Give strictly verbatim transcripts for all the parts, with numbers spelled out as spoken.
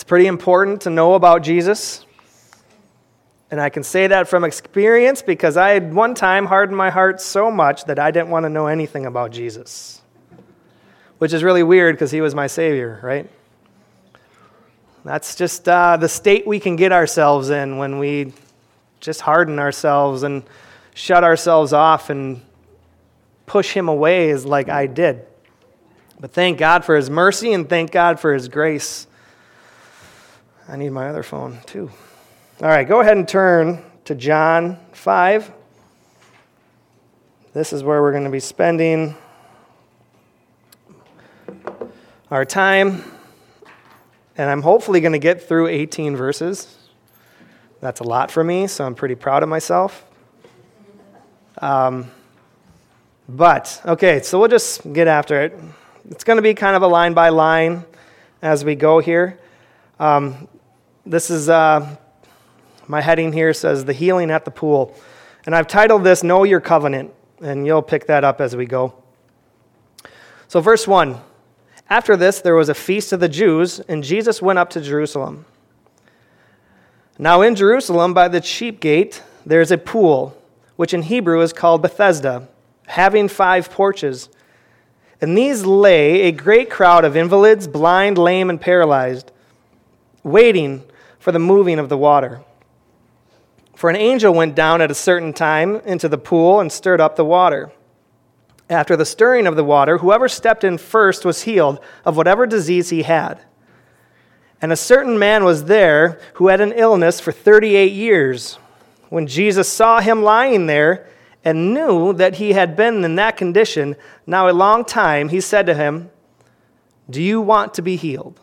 pretty important to know about Jesus. And I can say that from experience because I had one time hardened my heart so much that I didn't want to know anything about Jesus. Which is really weird because he was my Savior, right? That's just uh, the state we can get ourselves in when we just harden ourselves and shut ourselves off and push him away is like I did. But thank God for his mercy and thank God for his grace. I need my other phone too. All right, go ahead and turn to John five. This is where we're going to be spending our time. And I'm hopefully going to get through eighteen verses. That's a lot for me, so I'm pretty proud of myself. Um, but, okay, so we'll just get after it. It's going to be kind of a line by line as we go here. Um, this is, uh, my heading here says, The Healing at the Pool. And I've titled this, Know Your Covenant, and you'll pick that up as we go. So verse one, After this there was a feast of the Jews, and Jesus went up to Jerusalem. Now in Jerusalem by the sheep gate there is a pool, which in Hebrew is called Bethesda, having five porches. In these lay a great crowd of invalids, blind, lame, and paralyzed, waiting for the moving of the water. For an angel went down at a certain time into the pool and stirred up the water. After the stirring of the water, whoever stepped in first was healed of whatever disease he had. And a certain man was there who had an illness for thirty-eight years. When Jesus saw him lying there and knew that he had been in that condition now a long time, he said to him, Do you want to be healed?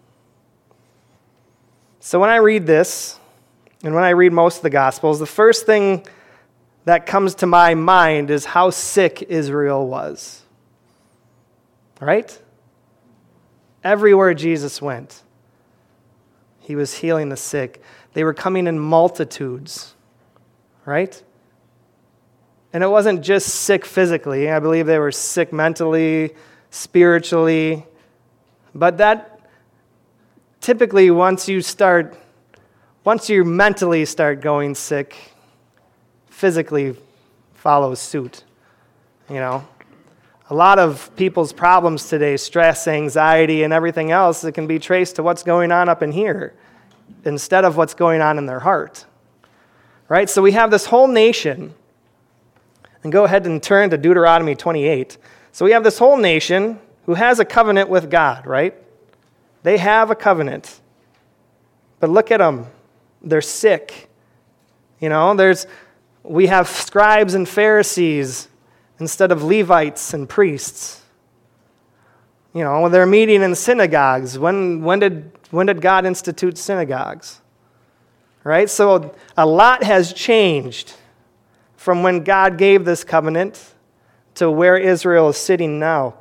So when I read this, and when I read most of the Gospels, the first thing that comes to my mind is how sick Israel was. Right? Everywhere Jesus went, he was healing the sick. They were coming in multitudes. Right? And it wasn't just sick physically. I believe they were sick mentally, spiritually. But that typically once you start, once you mentally start going sick, physically follows suit. You know, a lot of people's problems today, stress, anxiety, and everything else, it can be traced to what's going on up in here instead of what's going on in their heart. Right? So we have this whole nation. And go ahead and turn to Deuteronomy twenty-eight. So we have this whole nation who has a covenant with God, right? They have a covenant. But look at them. They're sick. You know, there's we have scribes and Pharisees instead of Levites and priests. You know, they're meeting in synagogues. When when did when did God institute synagogues? Right? So a lot has changed from when God gave this covenant to where Israel is sitting now.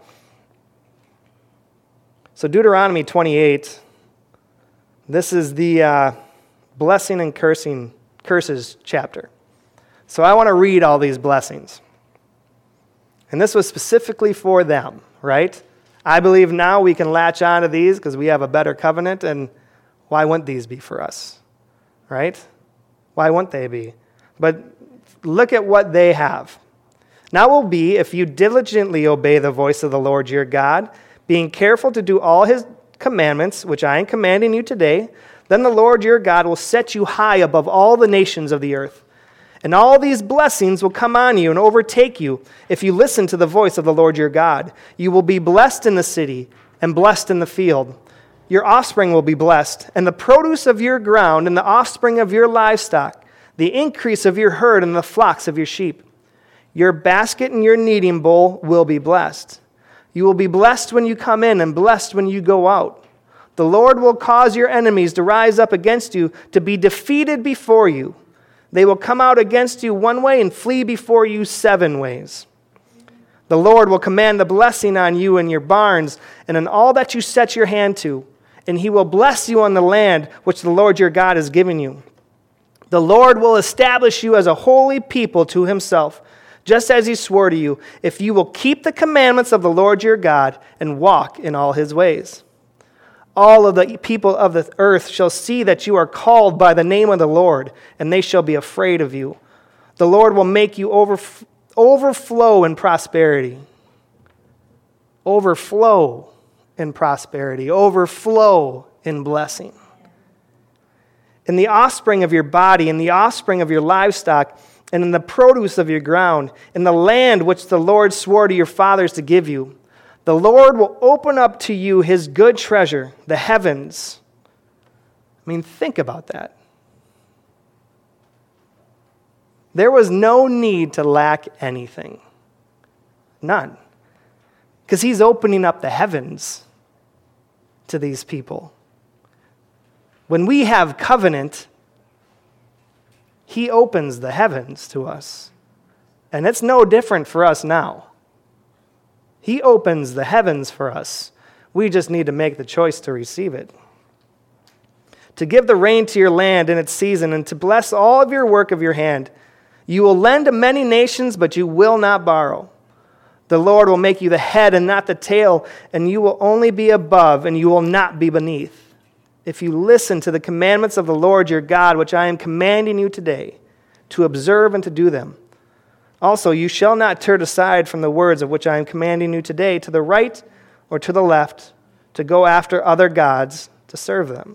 So Deuteronomy twenty-eight, this is the uh, blessing and cursing curses chapter. So I want to read all these blessings. And this was specifically for them, right? I believe now we can latch on to these because we have a better covenant, and why wouldn't these be for us, right? Why wouldn't they be? But look at what they have. Now it will be, if you diligently obey the voice of the Lord your God, being careful to do all his commandments, which I am commanding you today, then the Lord your God will set you high above all the nations of the earth. And all these blessings will come on you and overtake you if you listen to the voice of the Lord your God. You will be blessed in the city and blessed in the field. Your offspring will be blessed, and the produce of your ground and the offspring of your livestock, the increase of your herd and the flocks of your sheep. Your basket and your kneading bowl will be blessed. You will be blessed when you come in and blessed when you go out. The Lord will cause your enemies to rise up against you, to be defeated before you. They will come out against you one way and flee before you seven ways. The Lord will command the blessing on you in your barns and in all that you set your hand to, and he will bless you on the land which the Lord your God is giving you. The Lord will establish you as a holy people to himself, just as he swore to you, if you will keep the commandments of the Lord your God and walk in all his ways. All of the people of the earth shall see that you are called by the name of the Lord, and they shall be afraid of you. The Lord will make you over, overflow in prosperity. Overflow in prosperity. Overflow in blessing. In the offspring of your body, in the offspring of your livestock, and in the produce of your ground, in the land which the Lord swore to your fathers to give you, the Lord will open up to you his good treasure, the heavens. I mean, think about that. There was no need to lack anything. None. Because he's opening up the heavens to these people. When we have covenant, he opens the heavens to us. And it's no different for us now. He opens the heavens for us. We just need to make the choice to receive it. To give the rain to your land in its season, and to bless all of your work of your hand. You will lend to many nations, but you will not borrow. The Lord will make you the head and not the tail, and you will only be above, and you will not be beneath. If you listen to the commandments of the Lord your God, which I am commanding you today, to observe and to do them. Also, you shall not turn aside from the words of which I am commanding you today, to the right or to the left, to go after other gods to serve them.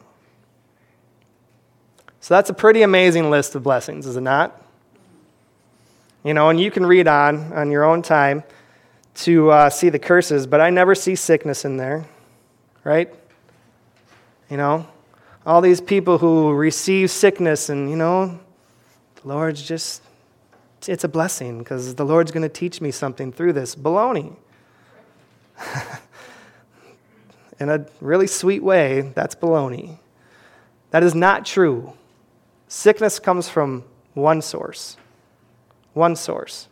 So that's a pretty amazing list of blessings, is it not? You know, and you can read on on your own time to uh, see the curses, but I never see sickness in there, right? You know, all these people who receive sickness and, you know, the Lord's just, it's a blessing because the Lord's going to teach me something through this. Baloney. In a really sweet way, that's baloney. That is not true. Sickness comes from one source. One source.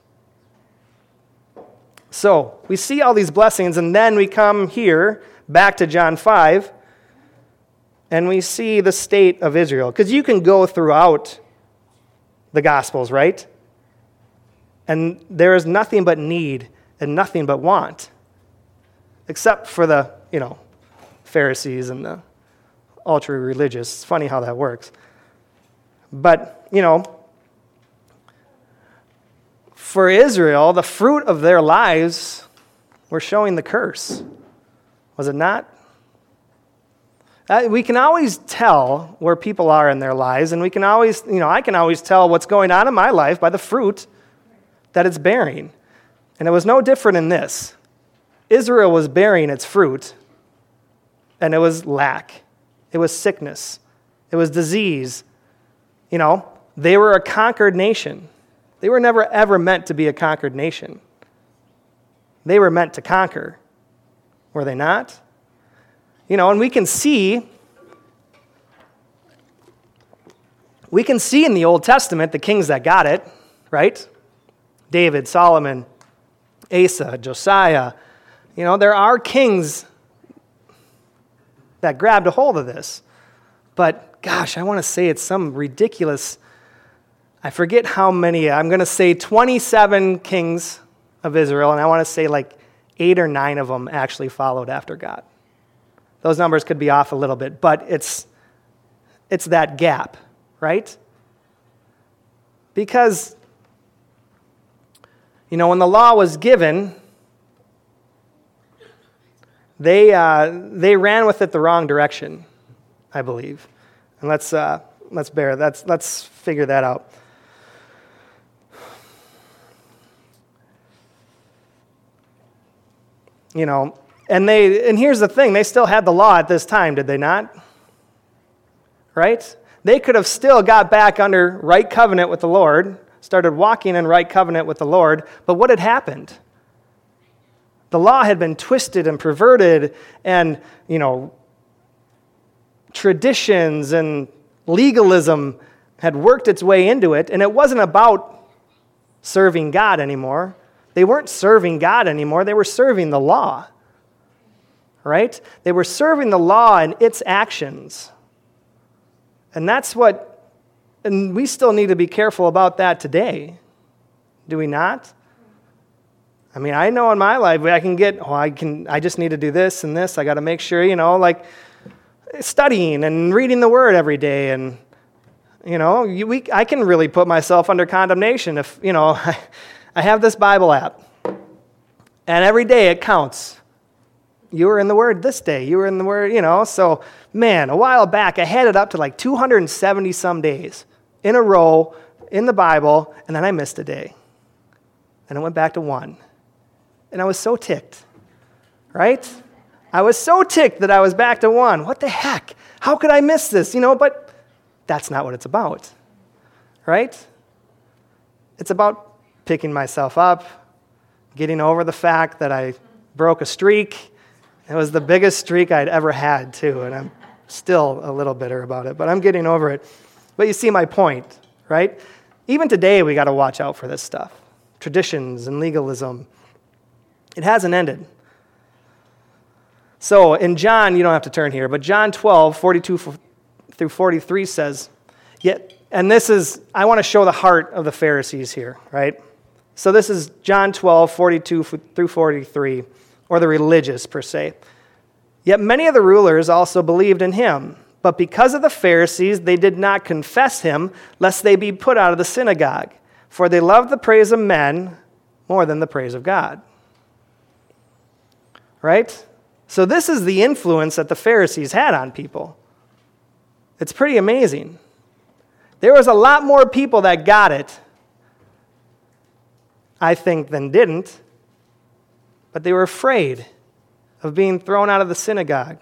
So, we see all these blessings, and then we come here, back to John five, and we see the state of Israel. Because you can go throughout the Gospels, right? And there is nothing but need and nothing but want. Except for the, you know, Pharisees and the ultra-religious. It's funny how that works. But, you know, for Israel, the fruit of their lives were showing the curse. Was it not? Uh, we can always tell where people are in their lives, and we can always, you know, I can always tell what's going on in my life by the fruit that it's bearing. And it was no different in this. Israel was bearing its fruit, and it was lack. It was sickness. It was disease. You know, they were a conquered nation. They were never ever meant to be a conquered nation. They were meant to conquer. Were they not? You know, and we can see, we can see in the Old Testament the kings that got it, right? David, Solomon, Asa, Josiah. You know, there are kings that grabbed a hold of this. But, gosh, I want to say it's some ridiculous, I forget how many, I'm going to say twenty-seven kings of Israel, and I want to say like eight or nine of them actually followed after God. Those numbers could be off a little bit, but it's it's that gap, right? Because, you know, when the law was given, they uh, they ran with it the wrong direction, I believe. And let's uh, let's bear let's let's figure that out. You know, and they and here's the thing, they still had the law at this time, did they not? Right? They could have still got back under right covenant with the Lord, started walking in right covenant with the Lord, but what had happened? The law had been twisted and perverted, and, you know, traditions and legalism had worked its way into it, and it wasn't about serving God anymore. They weren't serving God anymore. They were serving the law, right? They were serving the law and its actions. And that's what, and we still need to be careful about that today. Do we not? I mean, I know in my life, I can get, oh, I can, I just need to do this and this. I got to make sure, you know, like, studying and reading the Word every day. And, you know, you, we, I can really put myself under condemnation if, you know, I, I have this Bible app. And every day it counts. You were in the Word this day. You were in the Word, you know. So, man, a while back, I had it up to like two hundred seventy some days in a row in the Bible, and then I missed a day. And it went back to one. And I was so ticked, right? I was so ticked that I was back to one. What the heck? How could I miss this? You know, but that's not what it's about, right? It's about picking myself up, getting over the fact that I broke a streak. It was the biggest streak I'd ever had, too, and I'm still a little bitter about it, but I'm getting over it. But you see my point, right? Even today, we got to watch out for this stuff. Traditions and legalism. It hasn't ended. So in John, you don't have to turn here, but John twelve, forty-two through forty-three says, yet, and this is, I want to show the heart of the Pharisees here, right? So this is John twelve, forty-two through forty-three, or the religious per se. Yet many of the rulers also believed in him, but because of the Pharisees, they did not confess him, lest they be put out of the synagogue. For they loved the praise of men more than the praise of God. Right? So this is the influence that the Pharisees had on people. It's pretty amazing. There was a lot more people that got it, I think, than didn't. But they were afraid of being thrown out of the synagogue.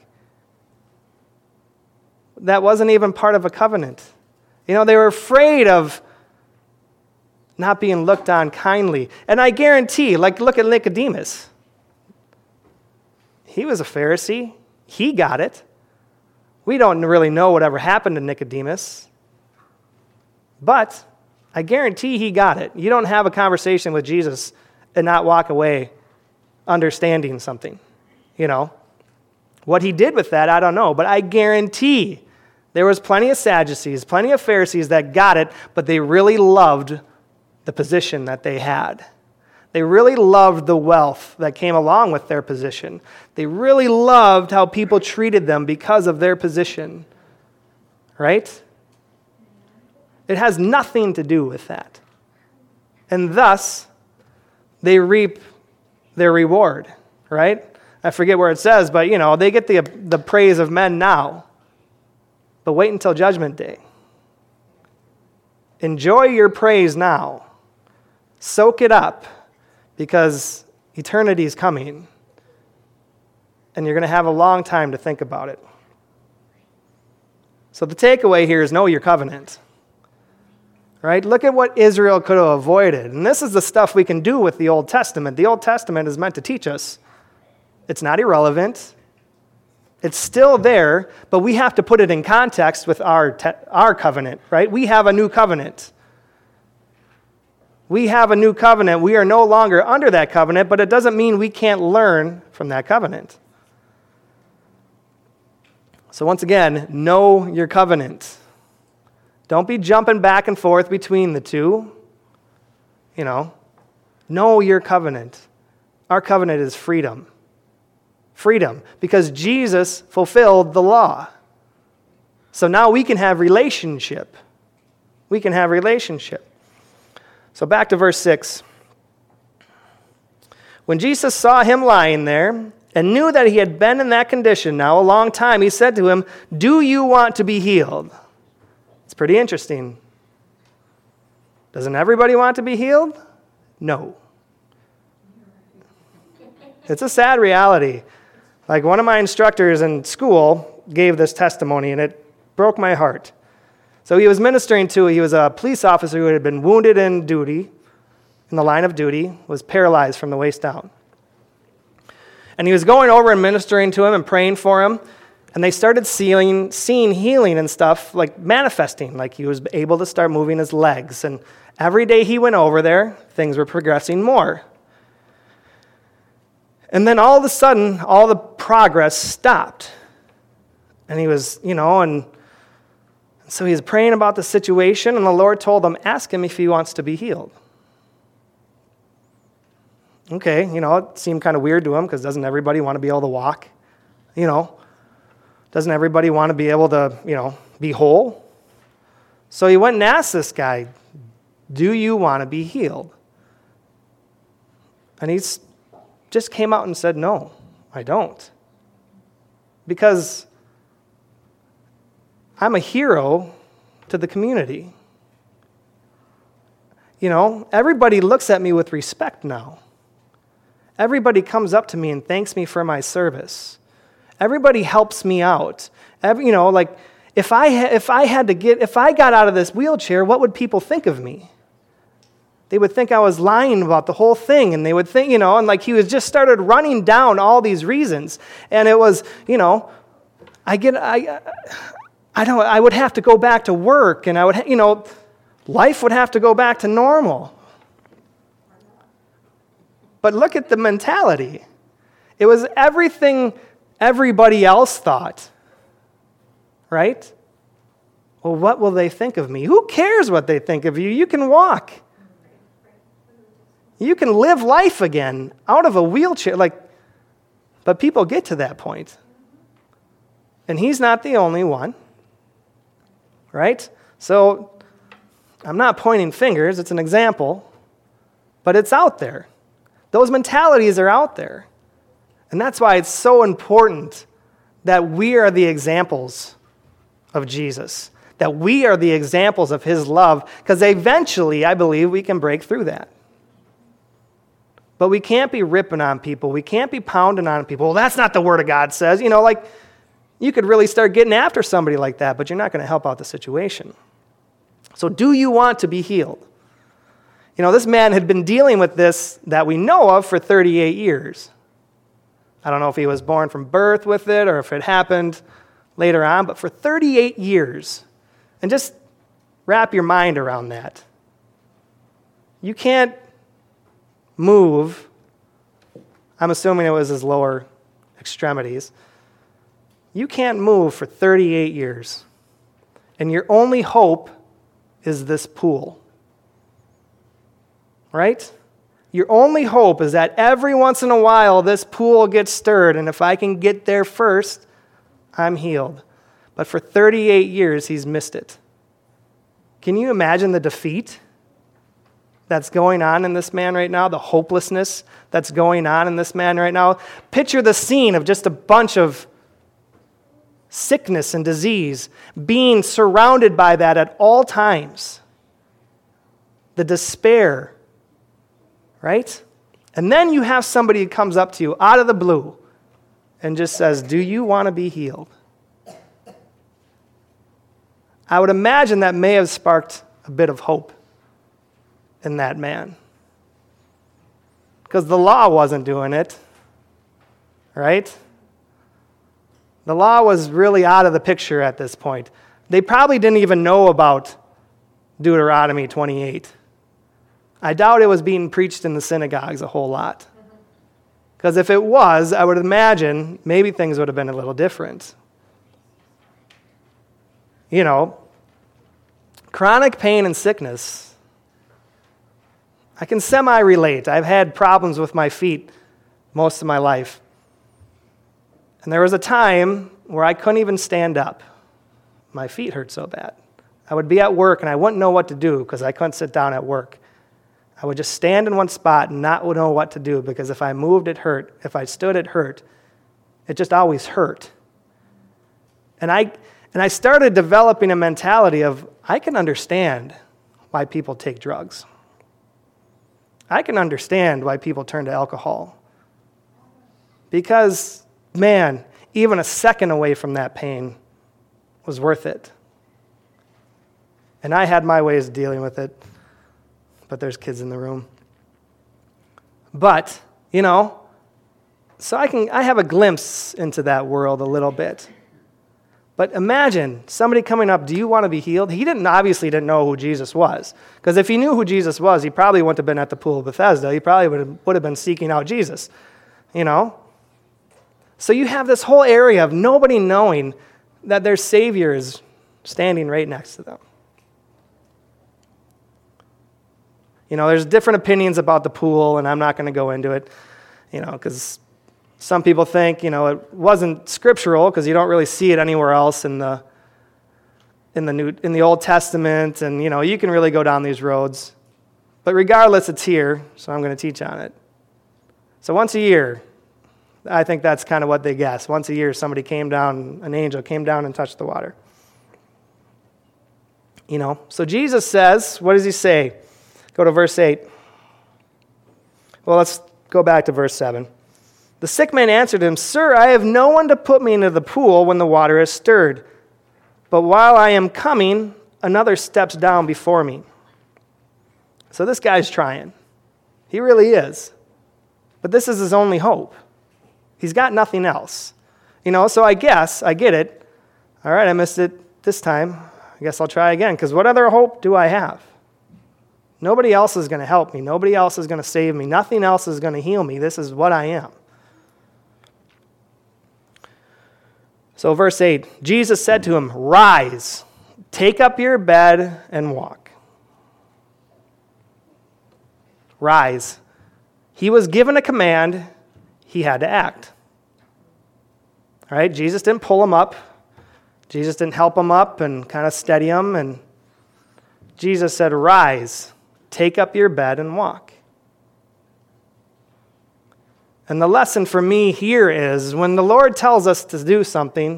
That wasn't even part of a covenant. You know, they were afraid of not being looked on kindly. And I guarantee, like, look at Nicodemus. He was a Pharisee. He got it. We don't really know whatever happened to Nicodemus. But I guarantee he got it. You don't have a conversation with Jesus and not walk away understanding something, you know. What he did with that, I don't know, but I guarantee there was plenty of Sadducees, plenty of Pharisees that got it, but they really loved the position that they had. They really loved the wealth that came along with their position. They really loved how people treated them because of their position, right? It has nothing to do with that. And thus, they reap their reward, right? I forget where it says, but, you know, they get the, the praise of men now. But wait until Judgment Day. Enjoy your praise now. Soak it up, because eternity is coming, and you're going to have a long time to think about it. So the takeaway here is know your covenant. Right? Look at what Israel could have avoided. And this is the stuff we can do with the Old Testament. The Old Testament is meant to teach us. It's not irrelevant. It's still there, but we have to put it in context with our, te- our covenant, right? We have a new covenant. We have a new covenant. We are no longer under that covenant, but it doesn't mean we can't learn from that covenant. So once again, know your covenant. Don't be jumping back and forth between the two. You know, know your covenant. Our covenant is freedom. Freedom, because Jesus fulfilled the law. So now we can have relationship. We can have relationship. So back to verse six. When Jesus saw him lying there and knew that he had been in that condition now a long time, he said to him, "Do you want to be healed?" It's pretty interesting. Doesn't everybody want to be healed? No. It's a sad reality. Like, one of my instructors in school gave this testimony, and it broke my heart. So he was ministering to, he was a police officer who had been wounded in duty, in the line of duty, was paralyzed from the waist down. And he was going over and ministering to him and praying for him, and they started seeing, seeing healing and stuff, like manifesting, like he was able to start moving his legs. And every day he went over there, things were progressing more. And then all of a sudden, all the progress stopped. And he was, you know, and so he was praying about the situation, and the Lord told him, ask him if he wants to be healed. Okay, you know, it seemed kind of weird to him, because doesn't everybody want to be able to walk? You know. Doesn't everybody want to be able to, you know, be whole? So he went and asked this guy, do you want to be healed? And he just came out and said, no, I don't. Because I'm a hero to the community. You know, everybody looks at me with respect now. Everybody comes up to me and thanks me for my service. Everybody helps me out. Every, you know, like if I ha- if I had to get if I got out of this wheelchair, what would people think of me? They would think I was lying about the whole thing, and they would think, you know, and like he was just started running down all these reasons, and it was, you know, I get I I don't I would have to go back to work, and I would, you know, life would have to go back to normal. But look at the mentality. It was everything everybody else thought, right? Well, what will they think of me? Who cares what they think of you? You can walk. You can live life again out of a wheelchair. Like, but people get to that point. And he's not the only one, right? So I'm not pointing fingers. It's an example. But it's out there. Those mentalities are out there. And that's why it's so important that we are the examples of Jesus, that we are the examples of his love, because eventually, I believe, we can break through that. But we can't be ripping on people. We can't be pounding on people. Well, that's not the word of God says. You know, like, you could really start getting after somebody like that, but you're not going to help out the situation. So do you want to be healed? You know, this man had been dealing with this that we know of for thirty-eight years. I don't know if he was born from birth with it or if it happened later on, but for thirty-eight years. And just wrap your mind around that. You can't move. I'm assuming it was his lower extremities. You can't move for thirty-eight years. And your only hope is this pool. Right? Your only hope is that every once in a while this pool gets stirred, and if I can get there first, I'm healed. But for thirty-eight years, he's missed it. Can you imagine the defeat that's going on in this man right now, the hopelessness that's going on in this man right now? Picture the scene of just a bunch of sickness and disease, being surrounded by that at all times. The despair. Right? And then you have somebody who comes up to you out of the blue and just says, do you want to be healed? I would imagine that may have sparked a bit of hope in that man. Because the law wasn't doing it. Right? The law was really out of the picture at this point. They probably didn't even know about Deuteronomy twenty-eight. I doubt it was being preached in the synagogues a whole lot. Because if it was, I would imagine maybe things would have been a little different. You know, chronic pain and sickness, I can semi-relate. I've had problems with my feet most of my life. And there was a time where I couldn't even stand up. My feet hurt so bad. I would be at work and I wouldn't know what to do because I couldn't sit down at work. I would just stand in one spot and not know what to do because if I moved, it hurt. If I stood, it hurt. It just always hurt. And I and I started developing a mentality of, I can understand why people take drugs. I can understand why people turn to alcohol. Because, man, even a second away from that pain was worth it. And I had my ways of dealing with it. But there's kids in the room. But, you know, so I can I have a glimpse into that world a little bit. But imagine somebody coming up, do you want to be healed? He didn't obviously didn't know who Jesus was. Because if he knew who Jesus was, he probably wouldn't have been at the pool of Bethesda. He probably would have, would have been seeking out Jesus. You know? So you have this whole area of nobody knowing that their Savior is standing right next to them. You know, there's different opinions about the pool, and I'm not going to go into it, you know, because Some people think, you know, it wasn't scriptural because you don't really see it anywhere else in the in the New in the Old Testament, and you know, you can really go down these roads. But regardless, it's here, so I'm going to teach on it. So once a year, I think that's kind of what they guess. Once a year, somebody came down, an angel came down and touched the water. You know, so Jesus says, what does he say? Go to verse eight. Well, let's go back to verse seven. The sick man answered him, Sir, I have no one to put me into the pool when the water is stirred. But while I am coming, another steps down before me. So this guy's trying. He really is. But this is his only hope. He's got nothing else. You know, so I guess, I get it. All right, I missed it this time. I guess I'll try again, because what other hope do I have? Nobody else is going to help me. Nobody else is going to save me. Nothing else is going to heal me. This is what I am. So verse eight, Jesus said to him, Rise, take up your bed and walk. Rise. He was given a command. He had to act. All right, Jesus didn't pull him up. Jesus didn't help him up and kind of steady him. And Jesus said, Rise, take up your bed and walk. And the lesson for me here is when the Lord tells us to do something,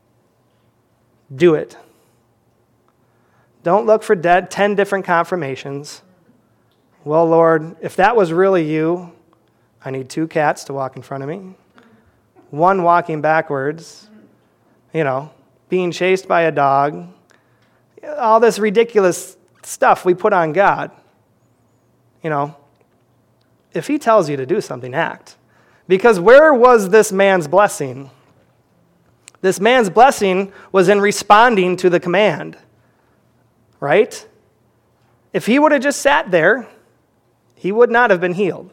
do it. Don't look for dead, ten different confirmations. Well, Lord, if that was really you, I need two cats to walk in front of me, one walking backwards, you know, being chased by a dog, all this ridiculous stuff we put on God. You know, if he tells you to do something, act. Because where was this man's blessing? This man's blessing was in responding to the command, right? If he would have just sat there, he would not have been healed.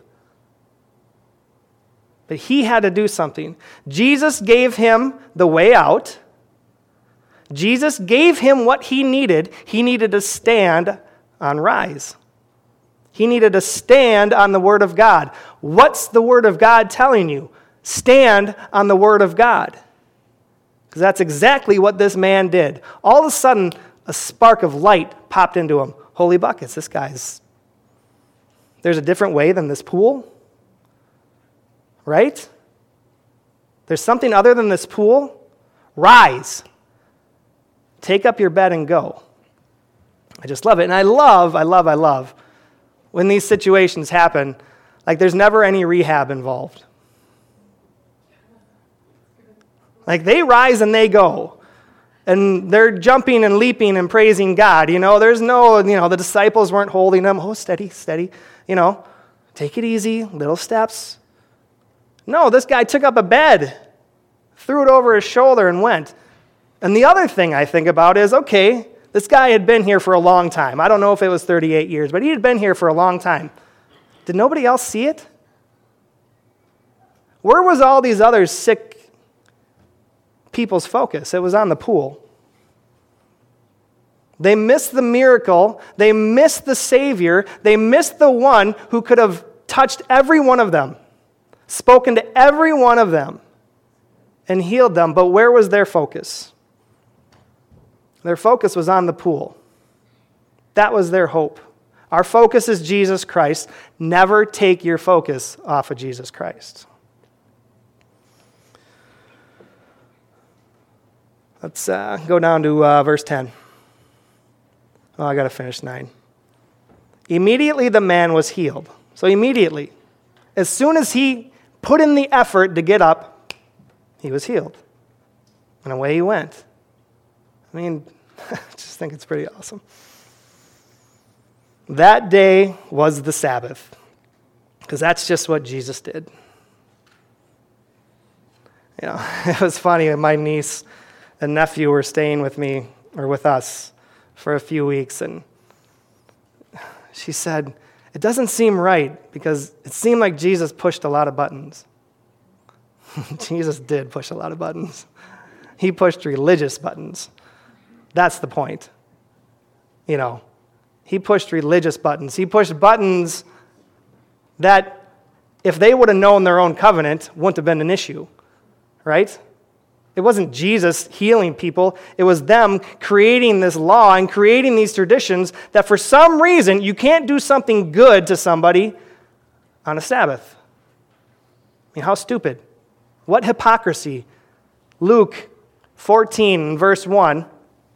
But he had to do something. Jesus gave him the way out. Jesus gave him what he needed. He needed to stand on rise. He needed to stand on the Word of God. What's the Word of God telling you? Stand on the Word of God. Because that's exactly what this man did. All of a sudden, a spark of light popped into him. Holy buckets, this guy's... There's a different way than this pool? Right? There's something other than this pool? Rise. Take up your bed and go. I just love it. And I love, I love, I love when these situations happen, like there's never any rehab involved. Like they rise and they go. And they're jumping and leaping and praising God. You know, there's no, you know, the disciples weren't holding them. Oh, steady, steady. You know, take it easy, little steps. No, this guy took up a bed, threw it over his shoulder and went. And the other thing I think about is, okay, this guy had been here for a long time. I don't know if it was thirty-eight years, but he had been here for a long time. Did nobody else see it? Where was all these other sick people's focus? It was on the pool. They missed the miracle. They missed the Savior. They missed the one who could have touched every one of them, spoken to every one of them, and healed them. But where was their focus? Their focus was on the pool. That was their hope. Our focus is Jesus Christ. Never take your focus off of Jesus Christ. Let's uh, go down to uh, verse ten. Oh, I got to finish nine. Immediately the man was healed. So immediately, as soon as he put in the effort to get up, he was healed. And away he went. I mean, I just think it's pretty awesome. That day was the Sabbath, because that's just what Jesus did. You know, it was funny. My niece and nephew were staying with me, or with us, for a few weeks, and she said, it doesn't seem right, because it seemed like Jesus pushed a lot of buttons. Jesus did push a lot of buttons. He pushed religious buttons. That's the point. You know, he pushed religious buttons. He pushed buttons that if they would have known their own covenant, wouldn't have been an issue, right? It wasn't Jesus healing people. It was them creating this law and creating these traditions that for some reason you can't do something good to somebody on a Sabbath. I mean, how stupid. What hypocrisy. Luke fourteen, verse one.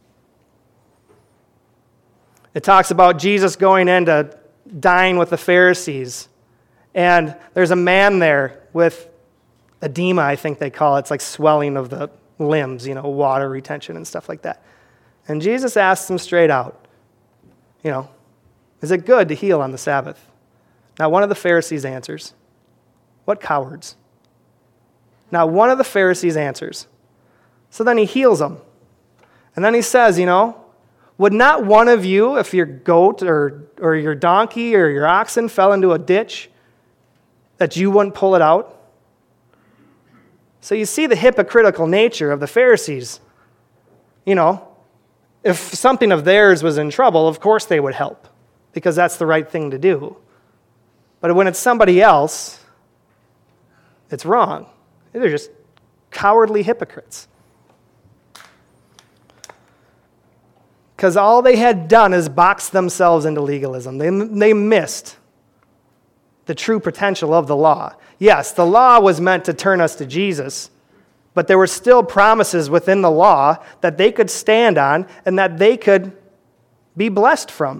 It talks about Jesus going in to dine with the Pharisees. And there's a man there with edema, I think they call it. It's like swelling of the limbs, you know, water retention and stuff like that. And Jesus asks him straight out, you know, is it good to heal on the Sabbath? Now, one of the Pharisees answers, what cowards? Now, one of the Pharisees answers. So then he heals them. And then he says, you know, would not one of you, if your goat or, or your donkey or your oxen fell into a ditch, that you wouldn't pull it out? So you see the hypocritical nature of the Pharisees. You know, if something of theirs was in trouble, of course they would help, because that's the right thing to do. But when it's somebody else, it's wrong. They're just cowardly hypocrites. Because all they had done is box themselves into legalism. They, they missed the true potential of the law. Yes, the law was meant to turn us to Jesus, but there were still promises within the law that they could stand on and that they could be blessed from.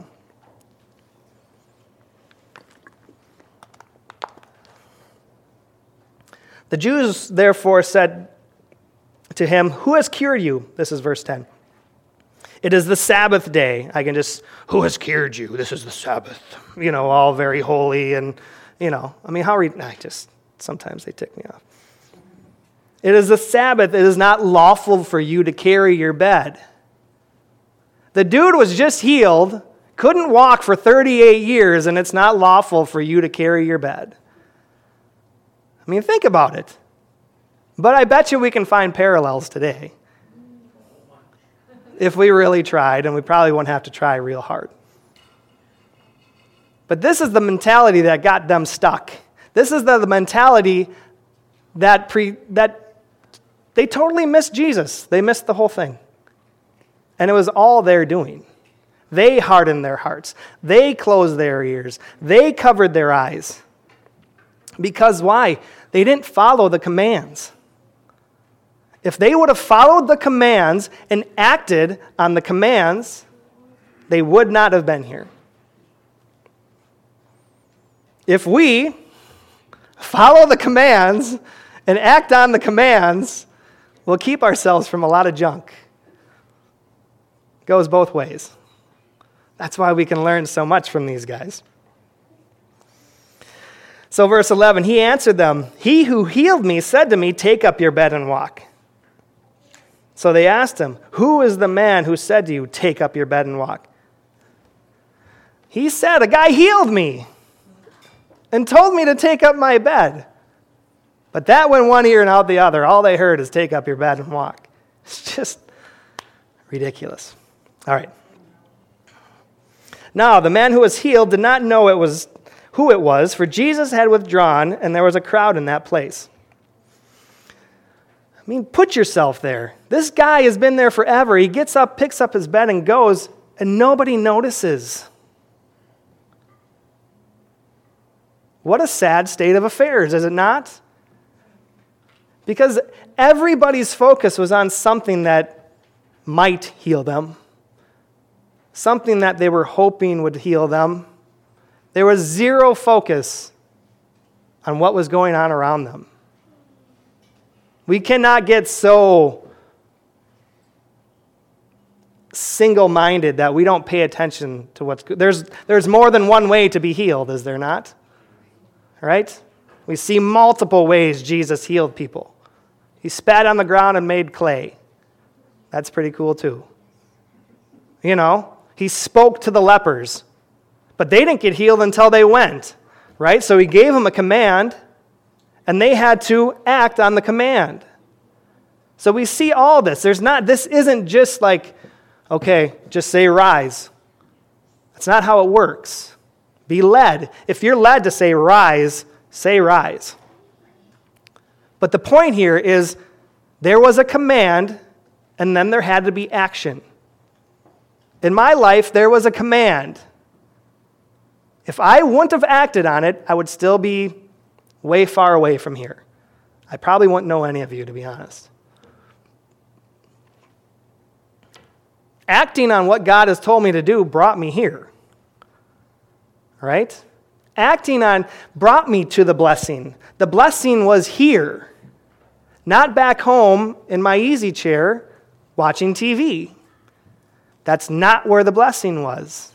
The Jews therefore said to him, who has cured you? This is verse ten. It is the Sabbath day. I can just, who has cured you? This is the Sabbath. You know, all very holy and, you know, I mean, how, re- I just, sometimes they tick me off. It is the Sabbath. It is not lawful for you to carry your bed. The dude was just healed, couldn't walk for thirty-eight years, and it's not lawful for you to carry your bed. I mean, think about it. But I bet you we can find parallels today. If we really tried, and we probably wouldn't have to try real hard. But this is the mentality that got them stuck. This is the, the mentality that pre, that they totally missed Jesus. They missed the whole thing. And it was all their doing. They hardened their hearts. They closed their ears. They covered their eyes. Because why? They didn't follow the commands. If they would have followed the commands and acted on the commands, they would not have been here. If we follow the commands and act on the commands, we'll keep ourselves from a lot of junk. It goes both ways. That's why we can learn so much from these guys. So verse eleven, he answered them, he who healed me said to me, take up your bed and walk. So they asked him, who is the man who said to you, take up your bed and walk? He said, a guy healed me and told me to take up my bed. But that went one ear and out the other. All they heard is take up your bed and walk. It's just ridiculous. All right. Now, the man who was healed did not know it was who it was, for Jesus had withdrawn, and there was a crowd in that place. I mean, put yourself there. This guy has been there forever. He gets up, picks up his bed, and goes, and nobody notices. What a sad state of affairs, is it not? Because everybody's focus was on something that might heal them, something that they were hoping would heal them. There was zero focus on what was going on around them. We cannot get so single-minded that we don't pay attention to what's good. There's, there's more than one way to be healed, is there not? Right? We see multiple ways Jesus healed people. He spat on the ground and made clay. That's pretty cool too. You know, he spoke to the lepers, but they didn't get healed until they went, right? So he gave them a command, and they had to act on the command. So we see all this. There's not, this isn't just like, okay, just say rise. That's not how it works. Be led. If you're led to say rise, say rise. But the point here is there was a command, and then there had to be action. In my life, there was a command. If I wouldn't have acted on it, I would still be way far away from here. I probably wouldn't know any of you, to be honest. Acting on what God has told me to do brought me here. Right? Acting on brought me to the blessing. The blessing was here, not back home in my easy chair watching T V. That's not where the blessing was.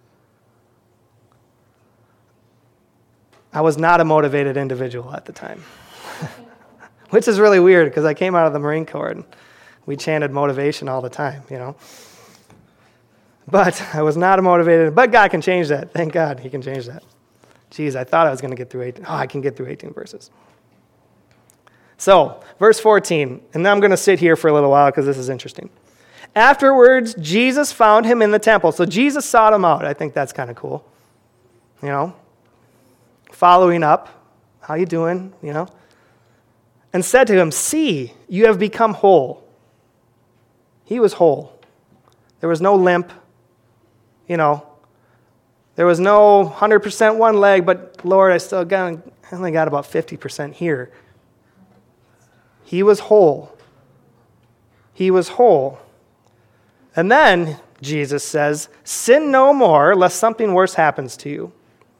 I was not a motivated individual at the time, which is really weird because I came out of the Marine Corps and we chanted motivation all the time, you know. But I was not a motivated, but God can change that. Thank God he can change that. Jeez, I thought I was going to get through eighteen. Oh, I can get through eighteen verses. So, verse fourteen, and I'm going to sit here for a little while because this is interesting. Afterwards, Jesus found him in the temple. So Jesus sought him out. I think that's kind of cool. You know, following up, how you doing, you know? And said to him, see, you have become whole. He was whole. There was no limp, you know. There was no one hundred percent one leg, but Lord, I still got, I only got about fifty percent here. He was whole. He was whole. And then Jesus says, sin no more, lest something worse happens to you.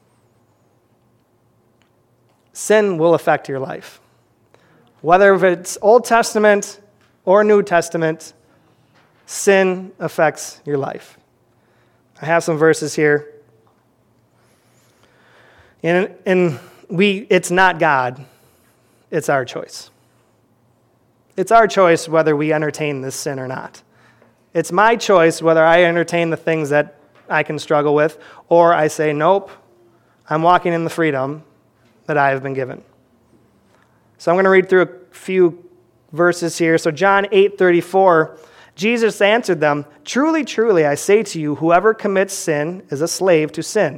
Sin will affect your life. Whether it's Old Testament or New Testament, sin affects your life. I have some verses here. And, and we, it's not God. It's our choice. It's our choice whether we entertain this sin or not. It's my choice whether I entertain the things that I can struggle with, or I say, nope, I'm walking in the freedom that I have been given. So I'm going to read through a few verses here. So John eight thirty-four, Jesus answered them, truly, truly, I say to you, whoever commits sin is a slave to sin.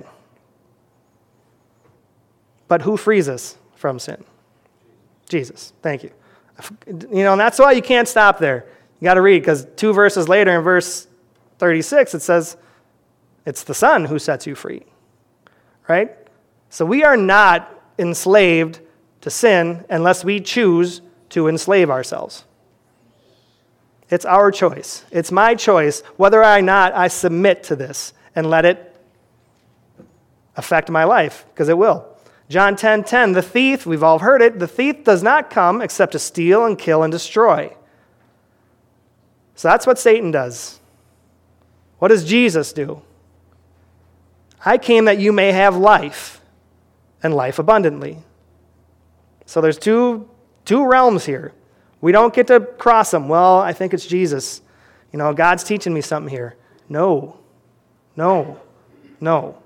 But who frees us from sin? Jesus. Thank you. You know, and that's why you can't stop there. You got to read, because two verses later in verse thirty-six, it says, it's the Son who sets you free. Right? So we are not enslaved to sin unless we choose to enslave ourselves. It's our choice. It's my choice whether or not I submit to this and let it affect my life, because it will. John ten ten, the thief, we've all heard it, the thief does not come except to steal and kill and destroy. So that's what Satan does. What does Jesus do? I came that you may have life, and life abundantly. So there's two, two realms here. We don't get to cross them. Well, I think it's Jesus. You know, God's teaching me something here. No, no, no.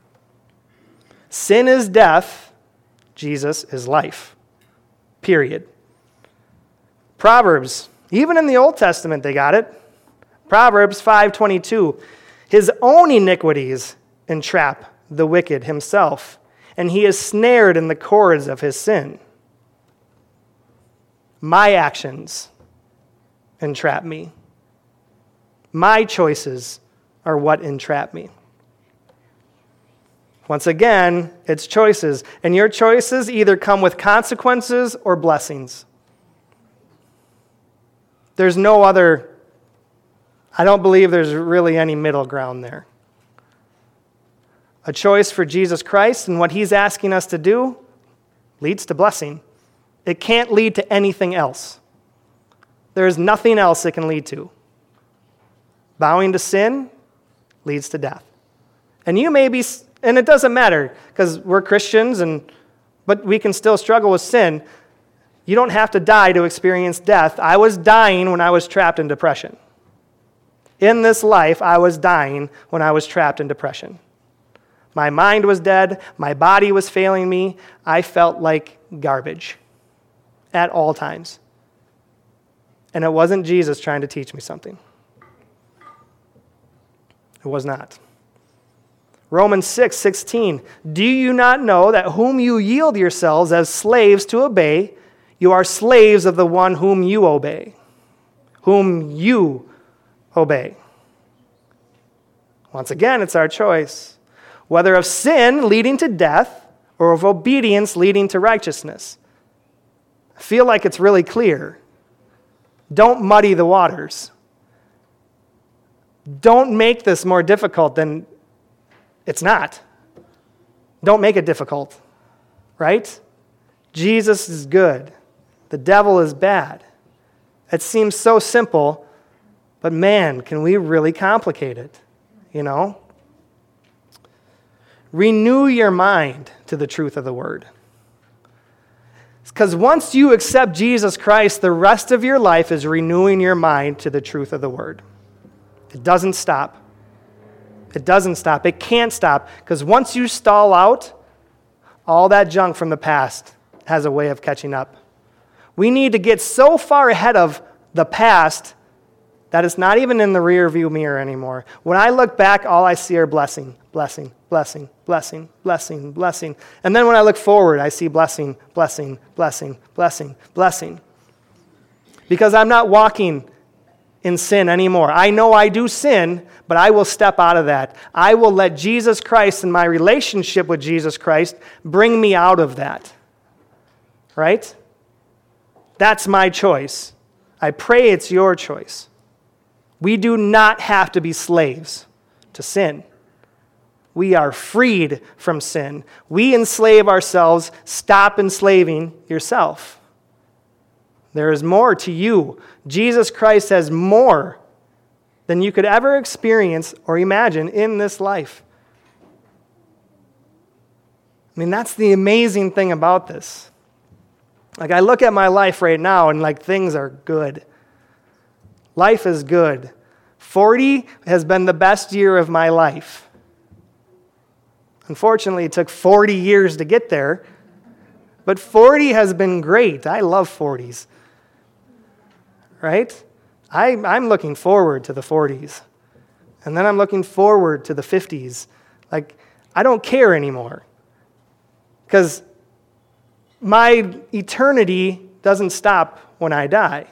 Sin is death. Jesus is life. Period. Proverbs. Even in the Old Testament, they got it. Proverbs five twenty-two. His own iniquities entrap the wicked himself, and he is snared in the cords of his sin. My actions entrap me. My choices are what entrap me. Once again, it's choices. And your choices either come with consequences or blessings. There's no other, I don't believe there's really any middle ground there. A choice for Jesus Christ and what he's asking us to do leads to blessing. It can't lead to anything else. There is nothing else it can lead to. Bowing to sin leads to death. And you may be, and it doesn't matter because we're Christians, and but we can still struggle with sin. You don't have to die to experience death. I was dying when I was trapped in depression. In this life, I was dying when I was trapped in depression. My mind was dead. My body was failing me. I felt like garbage at all times. And it wasn't Jesus trying to teach me something. It was not. Romans six sixteen. Do you not know that whom you yield yourselves as slaves to obey, you are slaves of the one whom you obey? Whom you obey. Once again, it's our choice. Whether of sin leading to death or of obedience leading to righteousness. I feel like it's really clear. Don't muddy the waters. Don't make this more difficult than it's not. Don't make it difficult, right? Jesus is good. The devil is bad. It seems so simple, but man, can we really complicate it, you know? Renew your mind to the truth of the word. Because once you accept Jesus Christ, the rest of your life is renewing your mind to the truth of the word. It doesn't stop. It doesn't stop. It can't stop. Because once you stall out, all that junk from the past has a way of catching up. We need to get so far ahead of the past that it's not even in the rear view mirror anymore. When I look back, all I see are blessing, blessing, blessing, blessing, blessing, blessing. And then when I look forward, I see blessing, blessing, blessing, blessing, blessing. Because I'm not walking in sin anymore. I know I do sin, but I will step out of that. I will let Jesus Christ and my relationship with Jesus Christ bring me out of that. Right? That's my choice. I pray it's your choice. We do not have to be slaves to sin. We are freed from sin. We enslave ourselves. Stop enslaving yourself. There is more to you. Jesus Christ has more than you could ever experience or imagine in this life. I mean, that's the amazing thing about this. Like, I look at my life right now and, like, things are good. Life is good. forty has been the best year of my life. Unfortunately, it took forty years to get there, but forty has been great. I love forties. Right? I, I'm looking forward to the forties. And then I'm looking forward to the fifties. Like, I don't care anymore. Because my eternity doesn't stop when I die.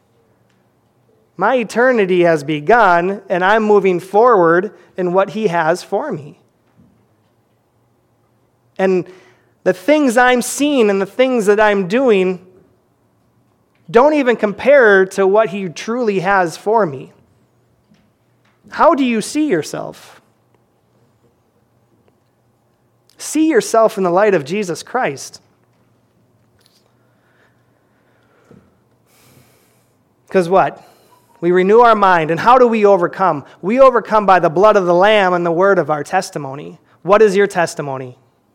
My eternity has begun, and I'm moving forward in what He has for me. And the things I'm seeing and the things that I'm doing don't even compare to what He truly has for me. How do you see yourself? See yourself in the light of Jesus Christ. Because what? We renew our mind. And how do we overcome? We overcome by the blood of the Lamb and the word of our testimony. What is your testimony?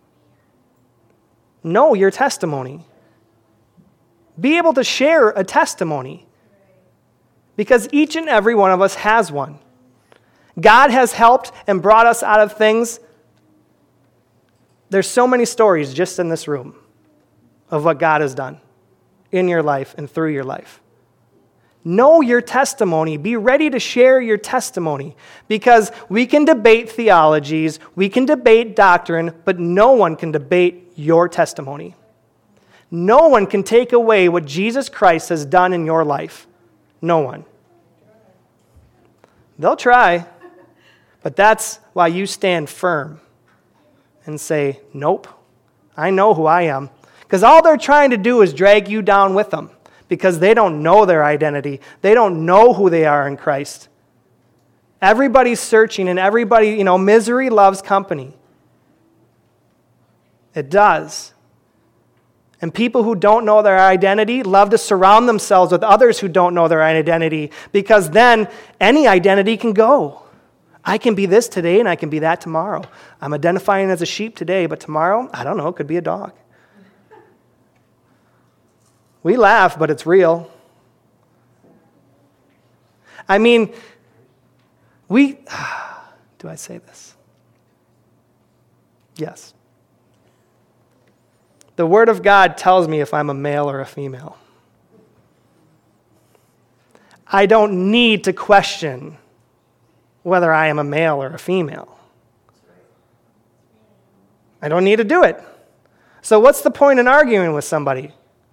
Know your testimony. Be able to share a testimony. Because each and every one of us has one. God has helped and brought us out of things. There's so many stories just in this room of what God has done in your life and through your life. Know your testimony. Be ready to share your testimony. Because we can debate theologies, we can debate doctrine, but no one can debate your testimony. No one can take away what Jesus Christ has done in your life. No one. They'll try, but that's why you stand firm and say, nope, I know who I am. Because all they're trying to do is drag you down with them because they don't know their identity. They don't know who they are in Christ. Everybody's searching and everybody, you know, misery loves company. It does. And people who don't know their identity love to surround themselves with others who don't know their identity because then any identity can go. I can be this today and I can be that tomorrow. I'm identifying as a sheep today, but tomorrow, I don't know, it could be a dog. We laugh, but it's real. I mean, we, do I say this? Yes. The Word of God tells me if I'm a male or a female. I don't need to question whether I am a male or a female. I don't need to do it. So what's the point in arguing with somebody?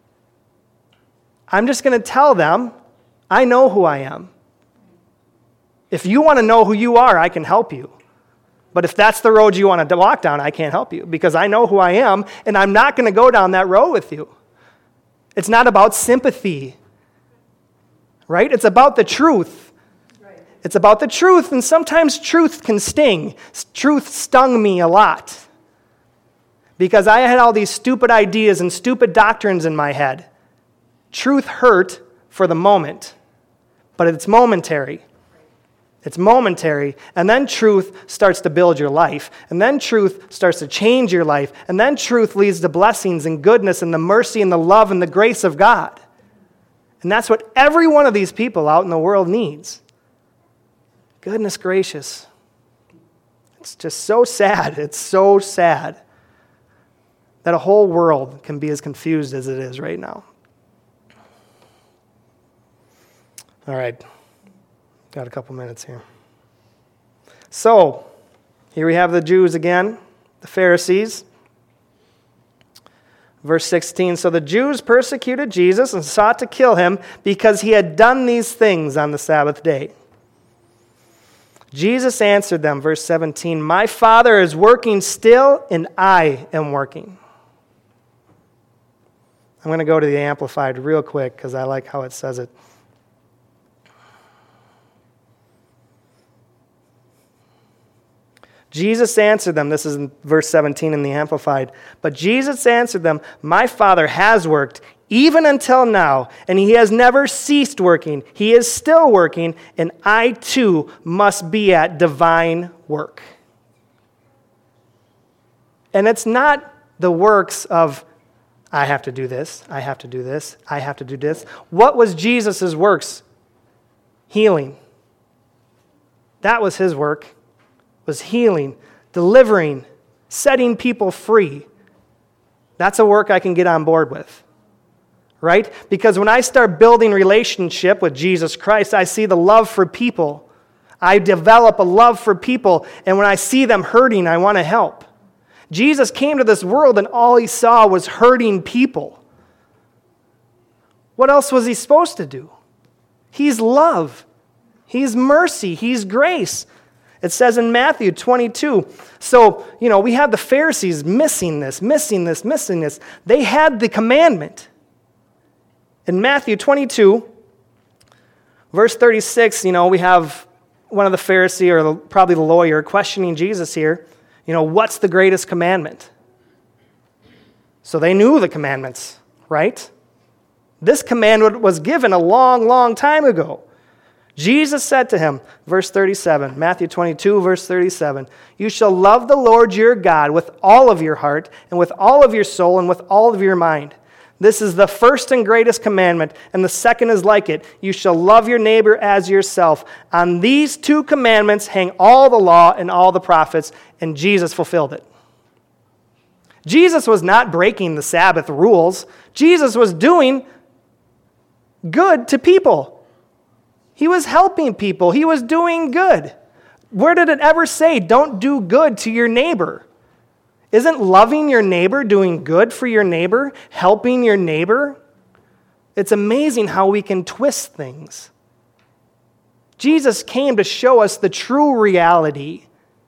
I'm just going to tell them, I know who I am. If you want to know who you are, I can help you. But if that's the road you want to walk down, I can't help you because I know who I am, and I'm not going to go down that road with you. It's not about sympathy, right? It's about the truth. Right. It's about the truth, and sometimes truth can sting. Truth stung me a lot because I had all these stupid ideas and stupid doctrines in my head. Truth hurt for the moment, but it's momentary. It's momentary, and then truth starts to build your life, and then truth starts to change your life, and then truth leads to blessings and goodness and the mercy and the love and the grace of God. And that's what every one of these people out in the world needs. Goodness gracious. It's just so sad. It's so sad that a whole world can be as confused as it is right now. All right. Got a couple minutes here. So, here we have the Jews again, the Pharisees. Verse sixteen, so the Jews persecuted Jesus and sought to kill him because he had done these things on the Sabbath day. Jesus answered them, verse seventeen, my Father is working still, and I am working. I'm going to go to the Amplified real quick because I like how it says it. Jesus answered them, this is in verse seventeen in the Amplified, but Jesus answered them, my Father has worked even until now, and he has never ceased working. He is still working, and I too must be at divine work. And it's not the works of, I have to do this, I have to do this, I have to do this. What was Jesus' works? Healing. That was his work. Was healing, delivering, setting people free. That's a work I can get on board with, right? Because when I start building relationship with Jesus Christ, I see the love for people. I develop a love for people, and when I see them hurting, I want to help. Jesus came to this world, and all he saw was hurting people. What else was he supposed to do? He's love. He's mercy. He's grace. It says in Matthew twenty-two, so, you know, we have the Pharisees missing this, missing this, missing this. They had the commandment. In Matthew twenty-two, verse thirty-six, you know, we have one of the Pharisee, or the, probably the lawyer, questioning Jesus here. You know, what's the greatest commandment? So they knew the commandments, right? This commandment was given a long, long time ago. Jesus said to him, verse thirty-seven, Matthew twenty-two, verse thirty-seven, you shall love the Lord your God with all of your heart and with all of your soul and with all of your mind. This is the first and greatest commandment, and the second is like it. You shall love your neighbor as yourself. On these two commandments hang all the law and all the prophets, and Jesus fulfilled it. Jesus was not breaking the Sabbath rules. Jesus was doing good to people. He was helping people. He was doing good. Where did it ever say, don't do good to your neighbor? Isn't loving your neighbor doing good for your neighbor? Helping your neighbor? It's amazing how we can twist things. Jesus came to show us the true reality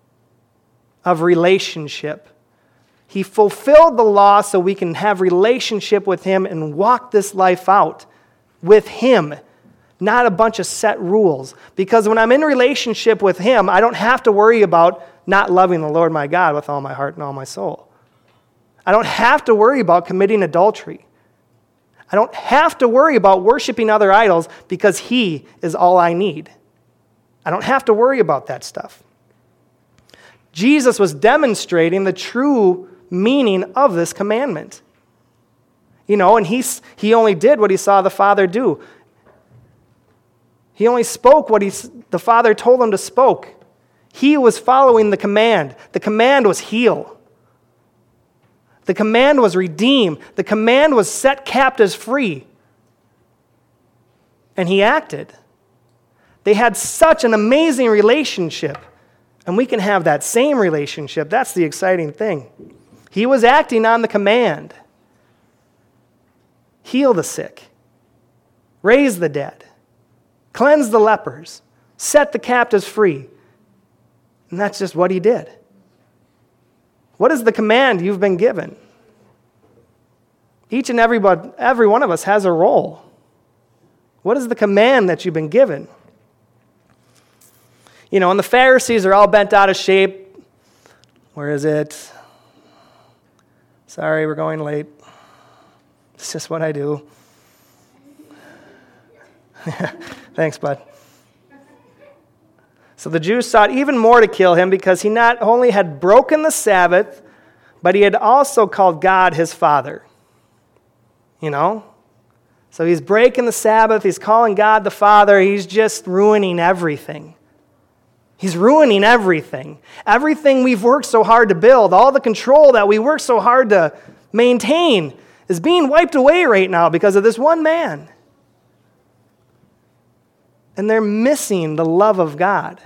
of relationship. He fulfilled the law so we can have relationship with him and walk this life out with him. Not a bunch of set rules. Because when I'm in relationship with him, I don't have to worry about not loving the Lord my God with all my heart and all my soul. I don't have to worry about committing adultery. I don't have to worry about worshiping other idols because he is all I need. I don't have to worry about that stuff. Jesus was demonstrating the true meaning of this commandment. You know, and he's, he only did what he saw the Father do. He only spoke what he, the Father told him to spoke. He was following the command. The command was heal. The command was redeem. The command was set captives free. And he acted. They had such an amazing relationship. And we can have that same relationship. That's the exciting thing. He was acting on the command. Heal the sick, raise the dead, cleanse the lepers, set the captives free. And that's just what he did. What is the command you've been given? Each and every, every one of us has a role. What is the command that you've been given? You know, and the Pharisees are all bent out of shape. Where is it? Sorry, we're going late. It's just what I do. Thanks, bud. So the Jews sought even more to kill him because he not only had broken the Sabbath, but he had also called God his Father. You know? So he's breaking the Sabbath, he's calling God the Father, he's just ruining everything. He's ruining everything. Everything we've worked so hard to build, all the control that we worked so hard to maintain is being wiped away right now because of this one man. And they're missing the love of God.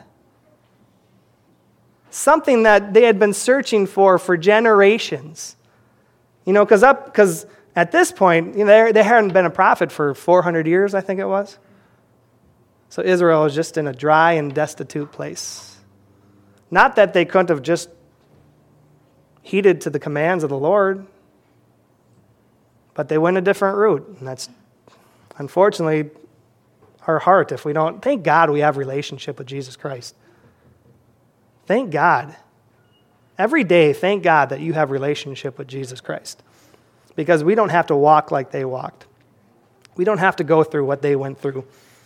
Something that they had been searching for for generations. You know, because up because at this point, you know, there, there hadn't been a prophet for four hundred years, I think it was. So Israel was just in a dry and destitute place. Not that they couldn't have just heeded to the commands of the Lord, but they went a different route. And that's, unfortunately, our heart if we don't. Thank God we have a relationship with Jesus Christ. Thank God. Every day, thank God that you have a relationship with Jesus Christ. Because we don't have to walk like they walked. We don't have to go through what they went through.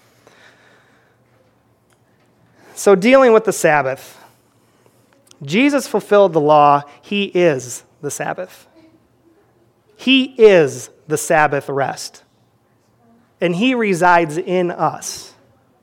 So dealing with the Sabbath. Jesus fulfilled the law. He is the Sabbath. He is the Sabbath rest. And he resides in us.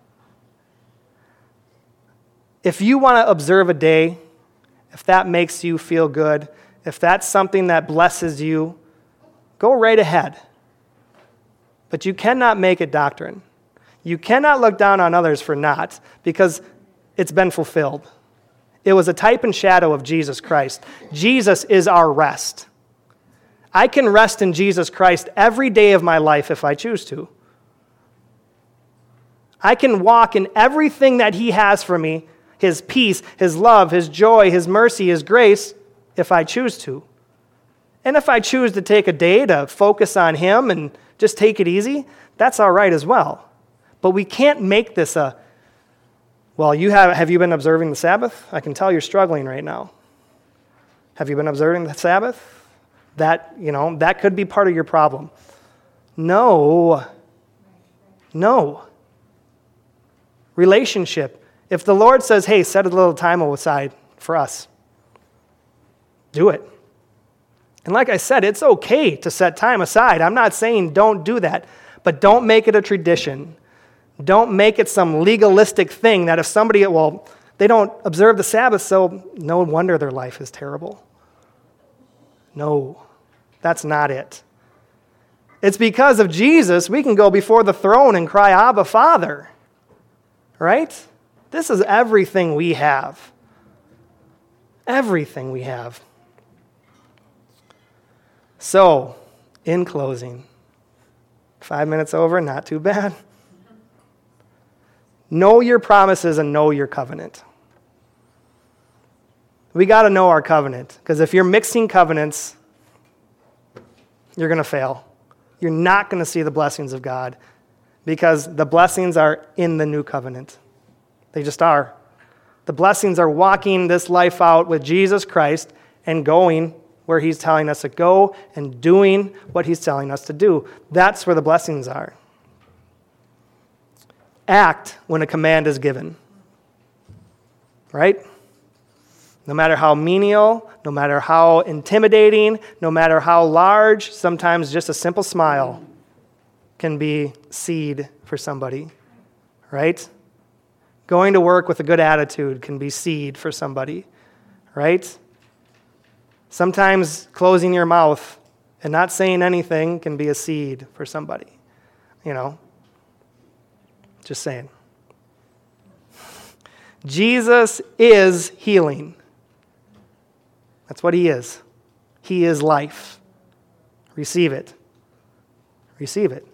If you want to observe a day, if that makes you feel good, if that's something that blesses you, go right ahead. But you cannot make it doctrine. You cannot look down on others for not, because it's been fulfilled. It was a type and shadow of Jesus Christ. Jesus is our rest. I can rest in Jesus Christ every day of my life if I choose to. I can walk in everything that he has for me, his peace, his love, his joy, his mercy, his grace, if I choose to. And if I choose to take a day to focus on him and just take it easy, that's all right as well. But we can't make this a, well, you have, have you been observing the Sabbath? I can tell you're struggling right now. Have you been observing the Sabbath? That, you know, that could be part of your problem. No. No. Relationship. If the Lord says, hey, set a little time aside for us, do it. And like I said, it's okay to set time aside. I'm not saying don't do that, but don't make it a tradition. Don't make it some legalistic thing that if somebody, well, they don't observe the Sabbath, so no wonder their life is terrible. No, that's not it. It's because of Jesus we can go before the throne and cry, Abba, Father. Right? This is everything we have. Everything we have. So, in closing, five minutes over, not too bad. Know your promises and know your covenant. We got to know our covenant, because if you're mixing covenants, you're going to fail. You're not going to see the blessings of God, because the blessings are in the new covenant. They just are. The blessings are walking this life out with Jesus Christ and going where he's telling us to go and doing what he's telling us to do. That's where the blessings are. Act when a command is given. Right? No matter how menial, no matter how intimidating, no matter how large, sometimes just a simple smile can be seed for somebody. Right? Going to work with a good attitude can be seed for somebody. Right? Sometimes closing your mouth and not saying anything can be a seed for somebody. You know? Just saying. Jesus is healing. That's what he is. He is life. Receive it. Receive it.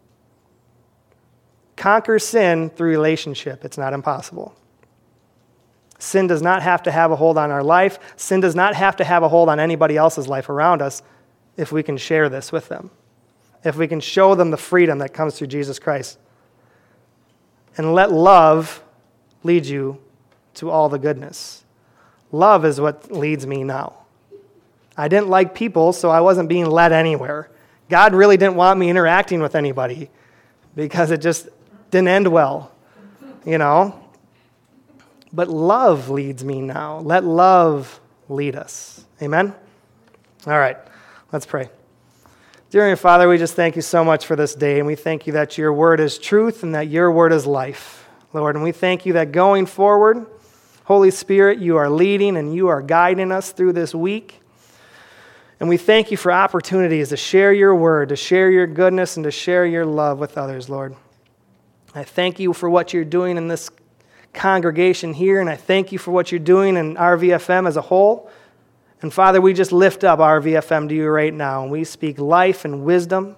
Conquer sin through relationship. It's not impossible. Sin does not have to have a hold on our life. Sin does not have to have a hold on anybody else's life around us if we can share this with them. If we can show them the freedom that comes through Jesus Christ. And let love lead you to all the goodness. Love is what leads me now. I didn't like people, so I wasn't being led anywhere. God really didn't want me interacting with anybody because it just didn't end well, you know? But love leads me now. Let love lead us. Amen? All right, let's pray. Dear Heavenly Father, we just thank you so much for this day, and we thank you that your word is truth and that your word is life, Lord. And we thank you that going forward, Holy Spirit, you are leading and you are guiding us through this week. And we thank you for opportunities to share your word, to share your goodness, and to share your love with others, Lord. I thank you for what you're doing in this congregation here, and I thank you for what you're doing in R V F M as a whole. And Father, we just lift up R V F M to you right now, and we speak life and wisdom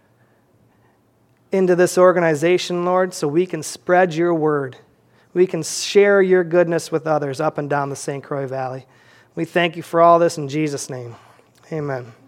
into this organization, Lord, so we can spread your word. We can share your goodness with others up and down the Saint Croix Valley. We thank you for all this in Jesus' name. Amen.